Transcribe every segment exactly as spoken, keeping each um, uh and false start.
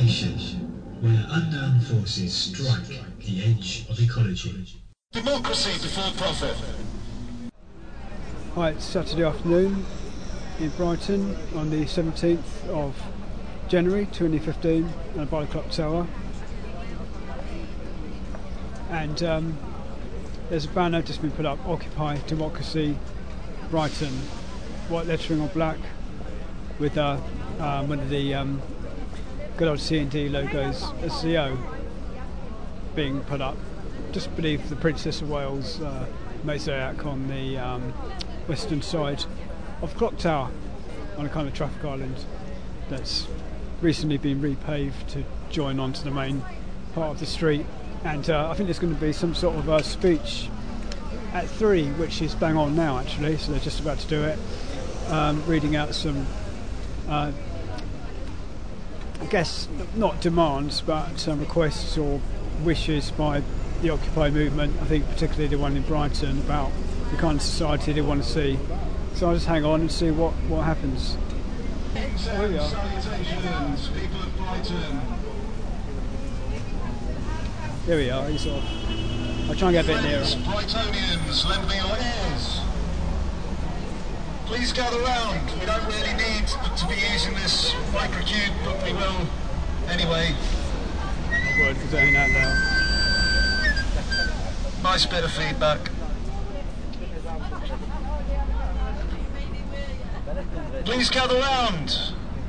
nation, where unknown forces strike the edge of ecology. Democracy before profit. Hi, it's Saturday afternoon in Brighton on the seventeenth of January twenty fifteen at Barley Clock Tower. And um, there's a banner just been put up, Occupy Democracy Brighton, white lettering on black with uh, um, one of the um, good old C and D logos, a C O being put up. Just beneath the Princess of Wales uh, mosaic on the um, western side of the clock tower on a kind of traffic island that's recently been repaved to join onto the main part of the street. And uh, I think there's going to be some sort of a speech at three, which is bang on now actually, so they're just about to do it, um, reading out some uh, I guess not demands but some requests or wishes by the Occupy movement, I think particularly the one in Brighton, about the kind of society they want to see. So I'll just hang on and see what, what happens. There we are. Salutations, people of Brighton. Here we are, he's off. I'll try and get a bit nearer. Brightonians, lend me your ears. Please gather round. We don't really need to be using this microcube, but we will anyway. I would, because it ain't that loud. Nice bit of feedback. Please gather round.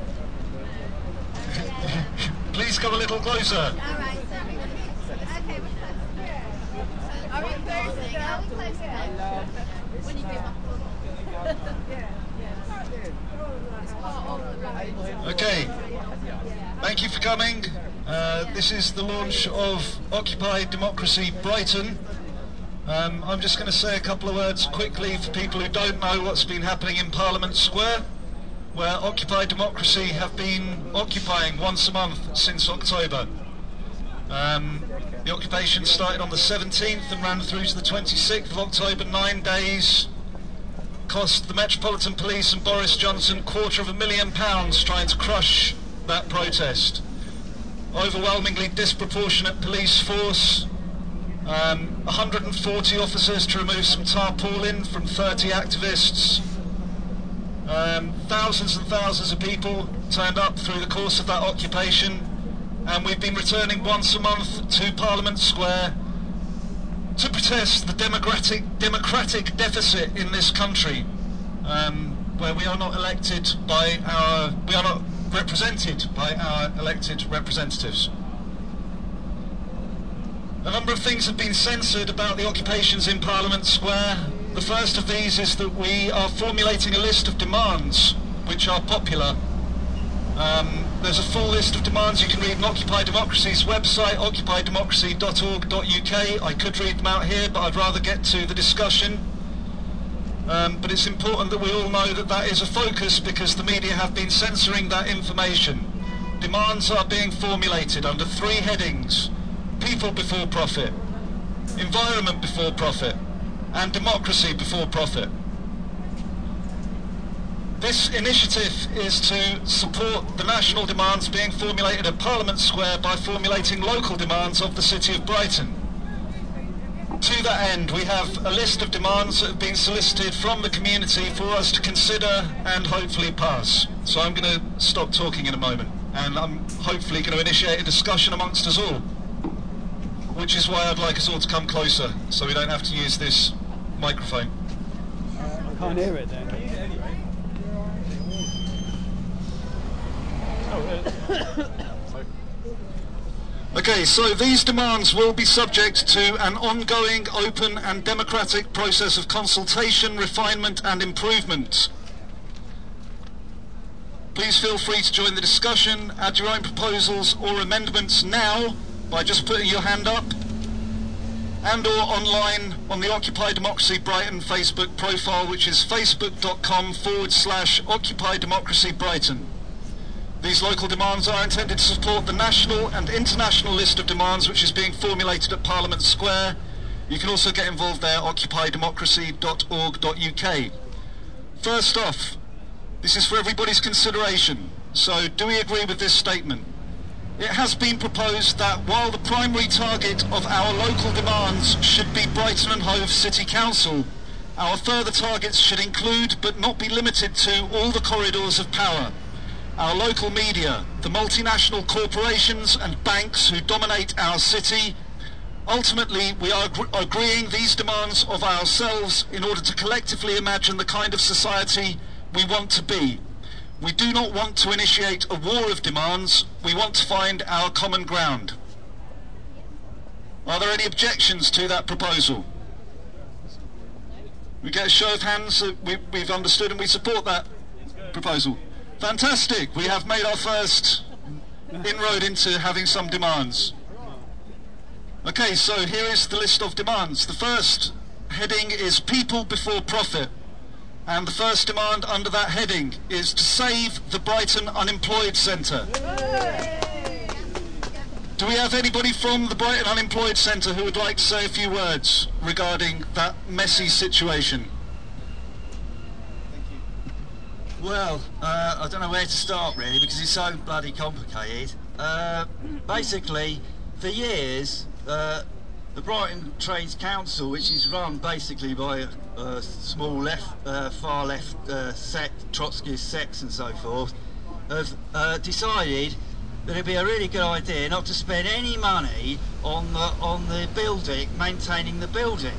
Please come a little closer. All right, so okay, are we closing? Are we closing now? When you do Okay, thank you for coming. Uh, this is the launch of Occupy Democracy Brighton. Um, I'm just going to say a couple of words quickly for people who don't know what's been happening in Parliament Square, where Occupy Democracy have been occupying once a month since October. Um, the occupation started on the seventeenth and ran through to the twenty-sixth of October, nine days. Cost the Metropolitan Police and Boris Johnson quarter of a million pounds trying to crush that protest. Overwhelmingly disproportionate police force, um, one hundred forty officers to remove some tarpaulin from thirty activists. Um, thousands and thousands of people turned up through the course of that occupation, and we've been returning once a month to Parliament Square to protest the democratic democratic deficit in this country, um, where we are not elected by our, we are not represented by our elected representatives. A number of things have been censored about the occupations in Parliament Square. The first of these is that we are formulating a list of demands which are popular. Um, there's a full list of demands you can read on Occupy Democracy's website, occupy democracy dot org dot U K. I could read them out here, but I'd rather get to the discussion. Um, but it's important that we all know that that is a focus because the media have been censoring that information. Demands are being formulated under three headings: people before profit, environment before profit, and democracy before profit. This initiative is to support the national demands being formulated at Parliament Square by formulating local demands of the City of Brighton. To that end, we have a list of demands that have been solicited from the community for us to consider and hopefully pass. So I'm going to stop talking in a moment, and I'm hopefully going to initiate a discussion amongst us all, which is why I'd like us all to come closer so we don't have to use this microphone. I can't hear it then. Okay, so these demands will be subject to an ongoing, open and democratic process of consultation, refinement and improvement. Please feel free to join the discussion, add your own proposals or amendments now by just putting your hand up, and or online on the Occupy Democracy Brighton Facebook profile, which is facebook.com forward slash Occupy Democracy Brighton. These local demands are intended to support the national and international list of demands which is being formulated at Parliament Square. You can also get involved there, occupy democracy dot org dot U K. First off, this is for everybody's consideration. So, do we agree with this statement? It has been proposed that while the primary target of our local demands should be Brighton and Hove City Council, our further targets should include, but not be limited to, all the corridors of power. Our local media, the multinational corporations and banks who dominate our city. Ultimately, we are agr- agreeing these demands of ourselves in order to collectively imagine the kind of society we want to be. We do not want to initiate a war of demands, we want to find our common ground. Are there any objections to that proposal? We get a show of hands that we, we've understood and we support that proposal. Fantastic, we have made our first inroad into having some demands. Okay, so here is the list of demands. The first heading is people before profit. And the first demand under that heading is to save the Brighton Unemployed Centre. Do we have anybody from the Brighton Unemployed Centre who would like to say a few words regarding that messy situation? Thank you. Well, uh, I don't know where to start really because it's so bloody complicated. Uh, basically, for years, uh, the Brighton Trades Council, which is run basically by a, a small left, uh, far left uh, sect, Trotskyist sects and so forth, have uh, decided that it'd be a really good idea not to spend any money on the on the building, maintaining the building,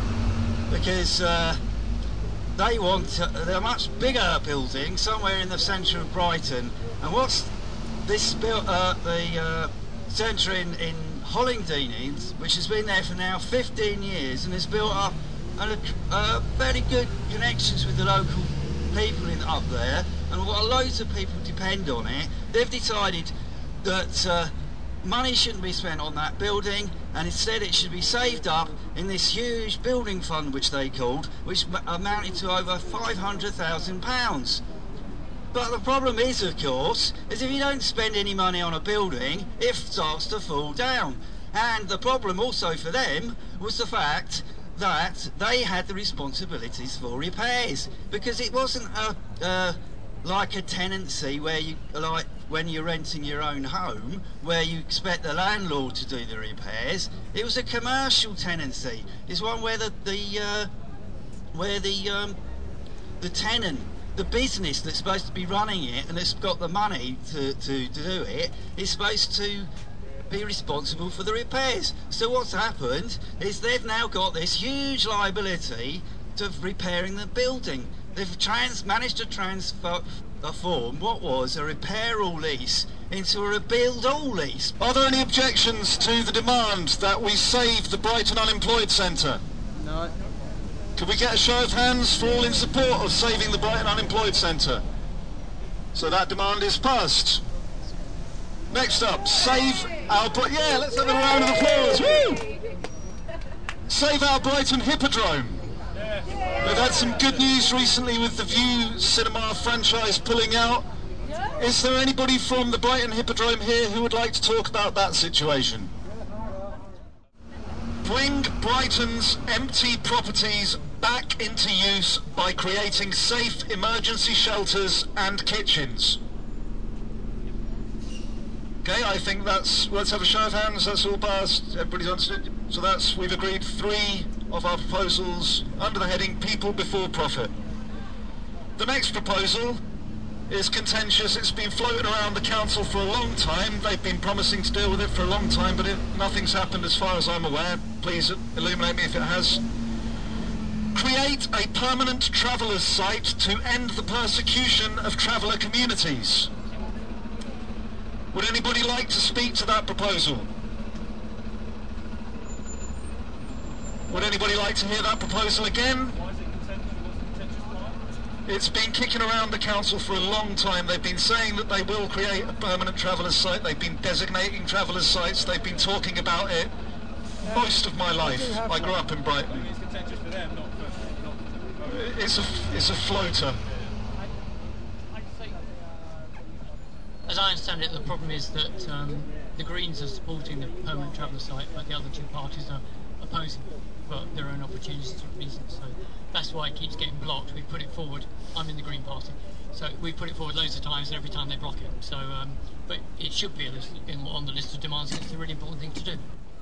because uh, they want a, a much bigger building somewhere in the centre of Brighton. And what's this built? Uh, the uh, centre in in Hollingdean, which has been there for now fifteen years and has built up a, uh, very good connections with the local people in up there, and what loads of people depend on it. They've decided that uh, money shouldn't be spent on that building, and instead it should be saved up in this huge building fund, which they called, which amounted to over five hundred thousand pounds. But the problem is, of course, is if you don't spend any money on a building, it starts to fall down. And the problem also for them was the fact that they had the responsibilities for repairs, because it wasn't a, uh, like a tenancy where you, like when you're renting your own home, where you expect the landlord to do the repairs. It was a commercial tenancy. It's one where the, the uh, where the um, the tenant, the business that's supposed to be running it and that's got the money to, to, to do it, is supposed to be responsible for the repairs. So what's happened is they've now got this huge liability to repairing the building. They've trans managed to transform what was a repair-all lease into a rebuild-all lease. Are there any objections to the demand that we save the Brighton Unemployed Centre? No. Could we get a show of hands for all in support of saving the Brighton Unemployed Centre? So that demand is passed. Next up, save our... Yeah, let's have a round of applause. Woo! Save our Brighton Hippodrome. We've had some good news recently with the View Cinema franchise pulling out. Is there anybody from the Brighton Hippodrome here who would like to talk about that situation? Bring Brighton's empty properties back into use by creating safe emergency shelters and kitchens. Okay, I think that's, let's have a show of hands, that's all passed, everybody's understood. So that's, we've agreed three of our proposals under the heading People Before Profit. The next proposal is contentious. It's been floating around the council for a long time. They've been promising to deal with it for a long time, but it, nothing's happened as far as I'm aware. Please illuminate me if it has. Create a permanent travellers' site to end the persecution of traveller communities. Would anybody like to speak to that proposal? Would anybody like to hear that proposal again? It's been kicking around the council for a long time. They've been saying that they will create a permanent travellers' site. They've been designating travellers' sites. They've been talking about it most of my life. I grew up in Brighton. It's a, it's a floater. As I understand it, the problem is that um, the Greens are supporting the permanent traveller site, but the other two parties are opposing it for their own opportunistic reasons. So that's why it keeps getting blocked. We put it forward. I'm in the Green Party. So we put it forward loads of times, and every time they block it. So, um, but it should be a list, in, on the list of demands. It's a really important thing to do.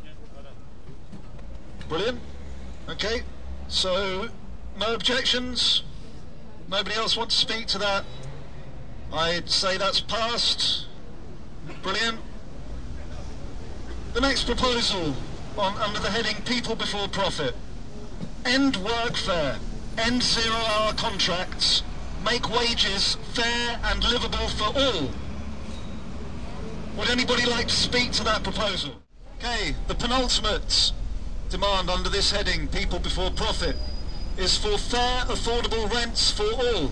Brilliant. Okay, so no objections. Nobody else wants to speak to that. I'd say that's passed. Brilliant. The next proposal on under the heading People Before Profit. End workfare. End zero-hour contracts. Make wages fair and livable for all. Would anybody like to speak to that proposal? Okay, the penultimate demand under this heading, People Before Profit, is for fair, affordable rents for all.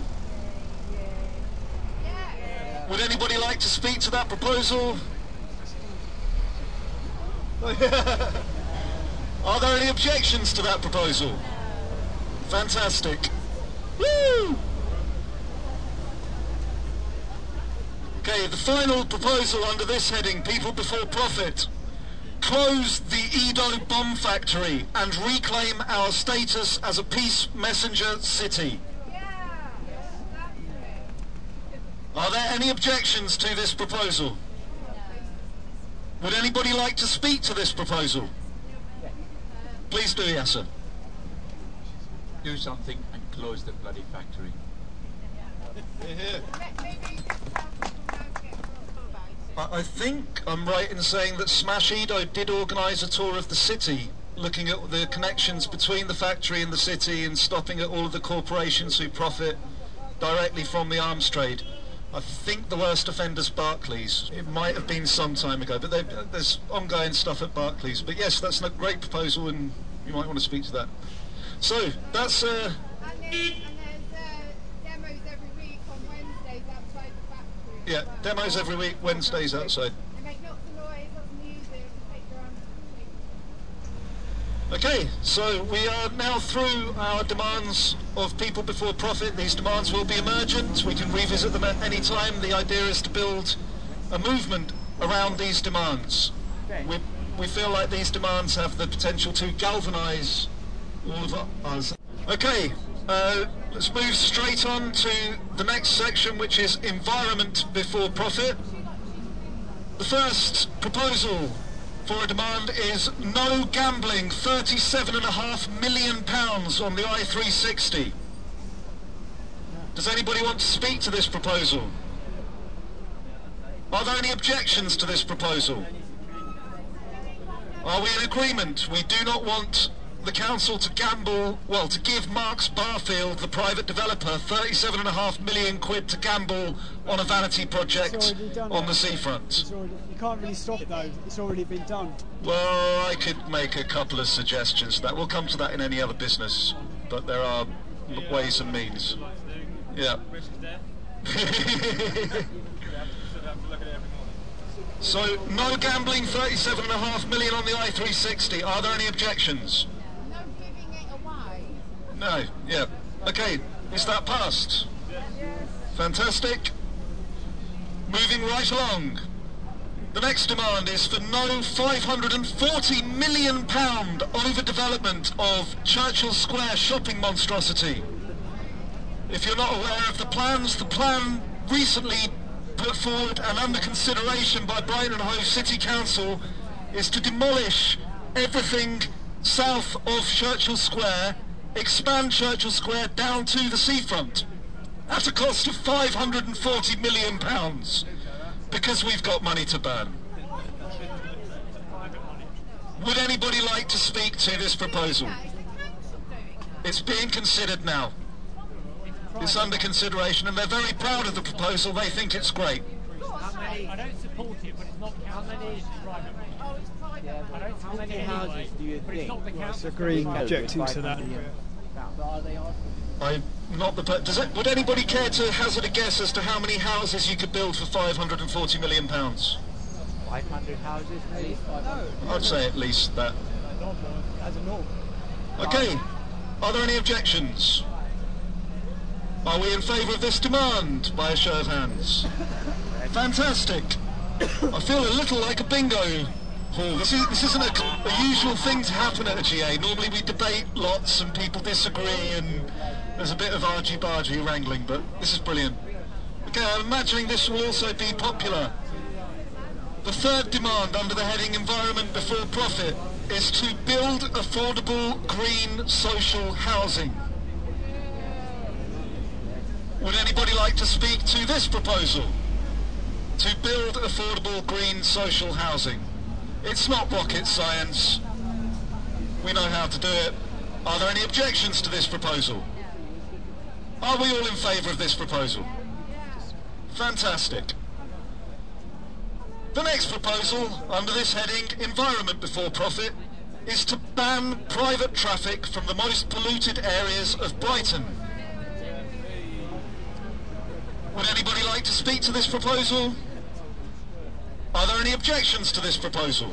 Would anybody like to speak to that proposal? Are there any objections to that proposal? Fantastic. Woo! Okay, the final proposal under this heading, People Before Profit. Close the Edo bomb factory and reclaim our status as a peace messenger city. Are there any objections to this proposal? Would anybody like to speak to this proposal? Please do, Yasser. Do something and close the bloody factory. I, I think I'm right in saying that Smash Edo did organise a tour of the city, looking at the connections between the factory and the city and stopping at all of the corporations who profit directly from the arms trade. I think the worst offender's Barclays. It might have been some time ago, but they, there's ongoing stuff at Barclays. But yes, that's a great proposal, and you might want to speak to that. So that's. Uh, and, then, and there's uh, demos every week on Wednesdays outside the factory. yeah, well. demos every week, Wednesdays outside. They make lots of noise, lots of music, and take their own things. Okay, so we are now through our demands of People Before Profit. These demands will be emergent. We can revisit them at any time. The idea is to build a movement around these demands. We, we feel like these demands have the potential to galvanise all of us. Okay, uh, let's move straight on to the next section, which is Environment Before Profit. The first proposal for a demand is no gambling, thirty-seven and a half million pounds on the I three sixty. Does anybody want to speak to this proposal? Are there any objections to this proposal? Are we in agreement? We do not want the council to gamble, well, to give Marks Barfield, the private developer, thirty-seven and a half million quid to gamble on a vanity project on the seafront. It's already, you can't really stop it though, it's already been done. Well, I could make a couple of suggestions to that. We'll come to that in any other business, but there are ways and means. Yeah. So, no gambling, thirty-seven and a half million on the I three sixty. Are there any objections? No giving it away. No, yeah. Okay, is that passed? Fantastic. Moving right along. The next demand is for no five hundred forty million pounds overdevelopment of Churchill Square shopping monstrosity. If you're not aware of the plans, the plan recently put forward and under consideration by Brighton and Hove City Council is to demolish everything south of Churchill Square, expand Churchill Square down to the seafront at a cost of five hundred forty million pounds, because we've got money to burn. Would anybody like to speak to this proposal? It's being considered now. It's under consideration, and they're very proud of the proposal. They think it's great. I don't support it, but it's not how many is private. Oh, it's private. Yeah, I don't support it anyway, do you but it's not the It's council. agreeing, objecting to that. I'm not the. Does it? Would anybody care to hazard a guess as to how many houses you could build for five hundred forty million pounds? five hundred houses, maybe? I'd say at least that. As a norm. Okay. Are there any objections? Are we in favour of this demand, by a show of hands? Fantastic. I feel a little like a bingo hall. This, is, this isn't a, a usual thing to happen at a G A. Normally we debate lots and people disagree and there's a bit of argy-bargy wrangling, but this is brilliant. Okay, I'm imagining this will also be popular. The third demand under the heading Environment Before Profit is to build affordable green social housing. Would anybody like to speak to this proposal? To build affordable green social housing. It's not rocket science. We know how to do it. Are there any objections to this proposal? Are we all in favour of this proposal? Fantastic. The next proposal, under this heading, Environment Before Profit, is to ban private traffic from the most polluted areas of Brighton. Would anybody like to speak to this proposal? Are there any objections to this proposal?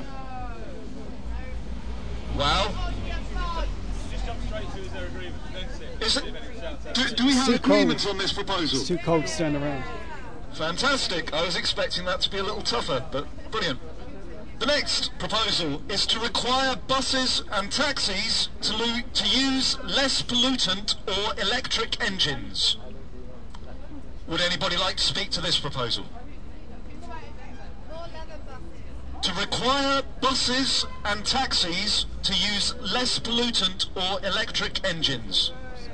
Well, is it, do, do we have agreement on this proposal? It's too cold to stand around. Fantastic. I was expecting that to be a little tougher, but brilliant. The next proposal is to require buses and taxis to, lo- to use less pollutant or electric engines. Would anybody like to speak to this proposal? To require buses and taxis to use less pollutant or electric engines.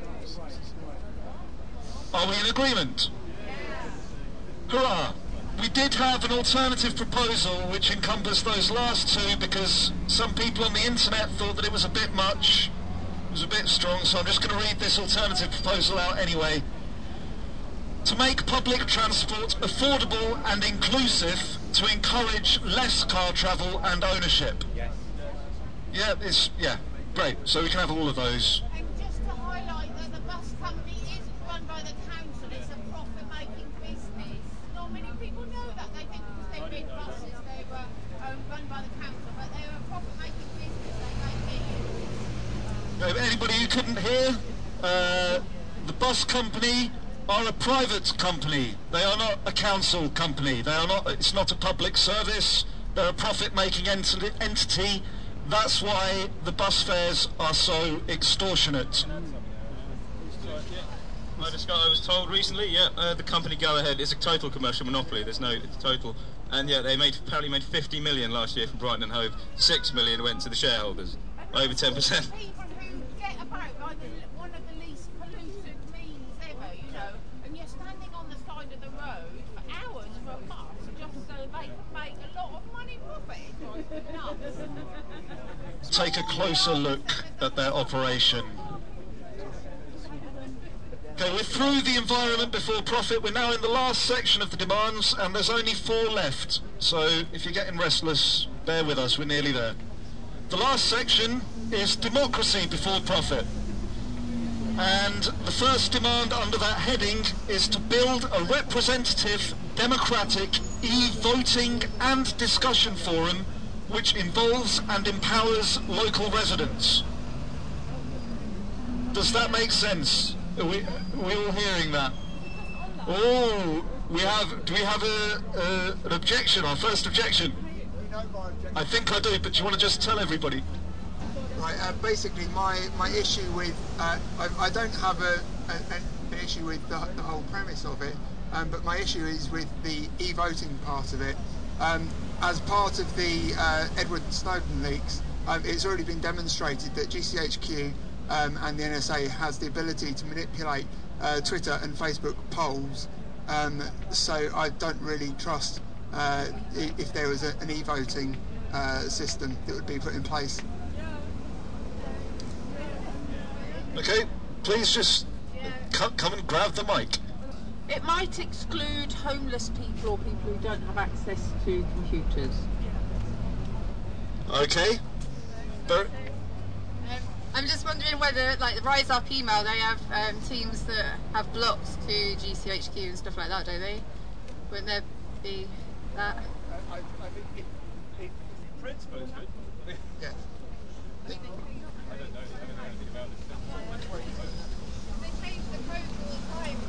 Are we in agreement? Hurrah! We did have an alternative proposal which encompassed those last two because some people on the internet thought that it was a bit much, it was a bit strong, so I'm just going to read this alternative proposal out anyway. To make public transport affordable and inclusive to encourage less car travel and ownership. Yes. Yeah, it's, yeah, great. So we can have all of those. And just to highlight that the bus company isn't run by the council, it's a profit-making business. Not many people know that. They think because they bid buses they were um, run by the council, but they're a profit-making business. They make millions. Uh, Anybody who couldn't hear, uh, the bus company are a private company. They are not a council company. They are not. It's not a public service. They're a profit-making ent- entity. That's why the bus fares are so extortionate. I just got, I was told recently, yeah, uh, the company Go Ahead is a total commercial monopoly. There's no, it's total, and yeah, they made apparently made fifty million last year from Brighton and Hove. Six million went to the shareholders, over ten percent. People who get about by the, one of the least polluted means ever, you know, and you're standing on the side of the road for hours for a bus just so they can make a lot of money profit. It drives me nuts. Take a closer look at their operation. Okay, we're through the environment before profit. We're now in the last section of the demands, and there's only four left. So if you're getting restless, bear with us, we're nearly there. The last section is democracy before profit. And the first demand under that heading is to build a representative, democratic, e-voting and discussion forum which involves and empowers local residents. Does that make sense? Are we, are we all hearing that? Oh, we have, do we have a, a, an objection, our first objection? I think I do, but do you want to just tell everybody? Right, uh, basically my, my issue with, uh, I, I don't have a, a, an issue with the, the whole premise of it, um, but my issue is with the e-voting part of it. Um, as part of the uh, Edward Snowden leaks, um, it's already been demonstrated that G C H Q um, and the N S A has the ability to manipulate uh, Twitter and Facebook polls, um, so I don't really trust uh, if there was a, an e-voting uh, system that would be put in place. Okay, please just come, come and grab the mic. It might exclude homeless people or people who don't have access to computers. Okay. But um, I'm just wondering whether, like, the Rise Up email, they have um, teams that have blocks to G C H Q and stuff like that, don't they? Wouldn't there be that? I, I think it, it, principles good. Yeah. I don't know. I don't know anything about this. They change the code all the time,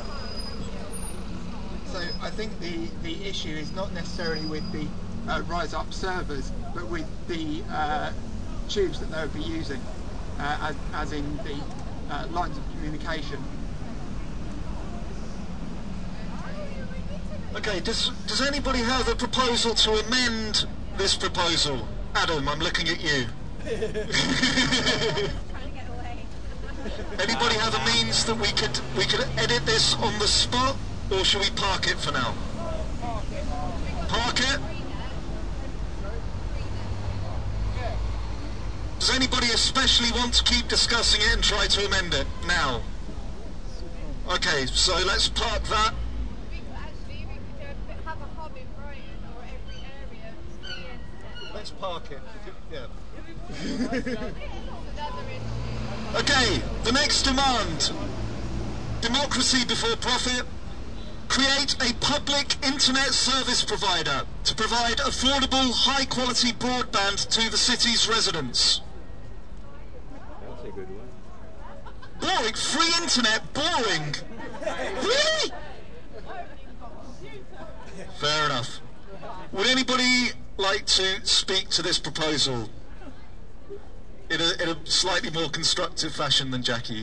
so So I think the, the issue is not necessarily with the uh, Rise Up servers, but with the uh, tubes that they would be using, uh, as, as in the uh, lines of communication. Okay, does, does anybody have a proposal to amend this proposal? Adam, I'm looking at you. Anybody have a means that we could we could edit this on the spot, or should we park it for now? Park it? Does anybody especially want to keep discussing it and try to amend it now? Okay, so let's park that. Let's park it. Yeah. Okay, the next demand. Democracy before profit. Create a public internet service provider to provide affordable, high-quality broadband to the city's residents. That's a good one. Boring? Free internet? Boring? Really? Fair enough. Would anybody like to speak to this proposal in a, in a slightly more constructive fashion than Jackie?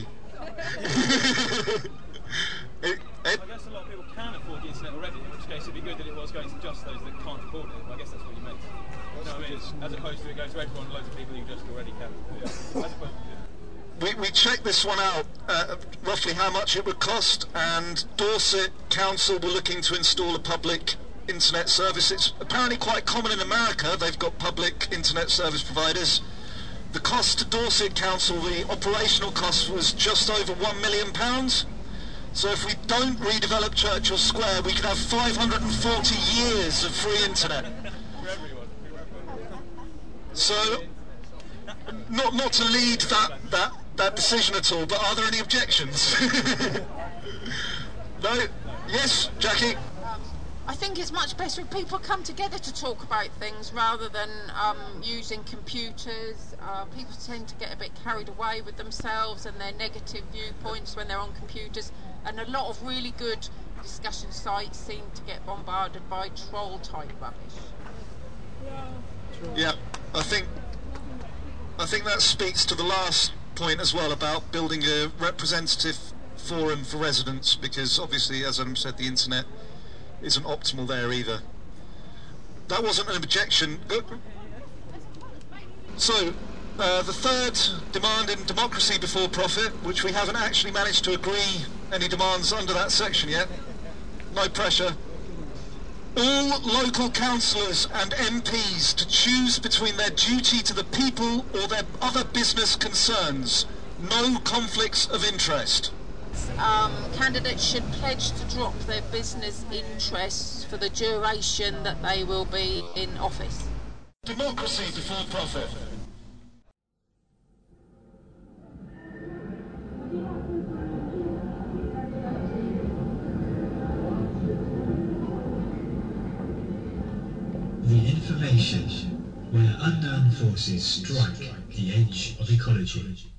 it, it, I guess a lot of people can afford the internet already, in which case it'd be good that it was going to just those that can't afford it. I guess that's what you meant. You know what I mean? As opposed to it goes to everyone, loads of people who just already can. Yeah. As opposed to, We, we checked this one out, uh, roughly how much it would cost, and Dorset Council were looking to install a public internet service. It's apparently quite common in America. They've got public internet service providers. The cost to Dorset Council, the operational cost, was just over one million pounds. So if we don't redevelop Churchill Square, we could have five hundred forty years of free internet. So, not not to lead that that that decision at all, but are there any objections? No? Yes, Jackie? I think it's much better if people come together to talk about things rather than um, using computers. Uh, people tend to get a bit carried away with themselves and their negative viewpoints when they're on computers, and a lot of really good discussion sites seem to get bombarded by troll-type rubbish. Yeah, I think I think that speaks to the last point as well about building a representative forum for residents, because obviously, as Adam said, the internet isn't optimal there either. That wasn't an objection. So, uh, the third demand in democracy before profit, which we haven't actually managed to agree any demands under that section yet. No pressure. All local councillors and M Ps to choose between their duty to the people or their other business concerns. No conflicts of interest. Um, candidates should pledge to drop their business interests for the duration that they will be in office. Democracy before profit. The information where unknown forces strike the edge of ecology.